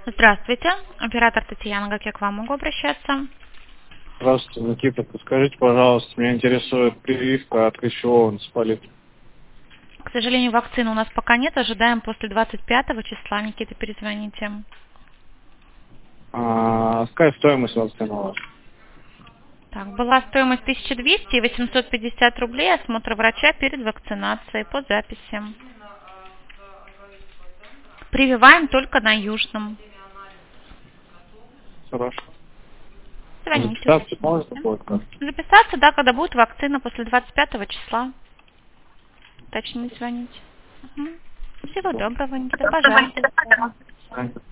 Здравствуйте, оператор Татьяна, как я к вам могу обращаться? Здравствуйте, Никита. Подскажите, пожалуйста, меня интересует прививка от клещевого энцефалита. К сожалению, вакцины у нас пока нет, ожидаем после 25 числа. Никита, перезвоните. Какая стоимость вакцины у вас? Так, была стоимость 1200 и 850 рублей, осмотр врача перед вакцинацией по записи. Прививаем только на Южном. Хорошо. Звоните. Записаться можно будет как? Записаться, да, когда будет вакцина после 25 числа. Точнее, звоните. Всего доброго, Никита, пожалуйста. Ага.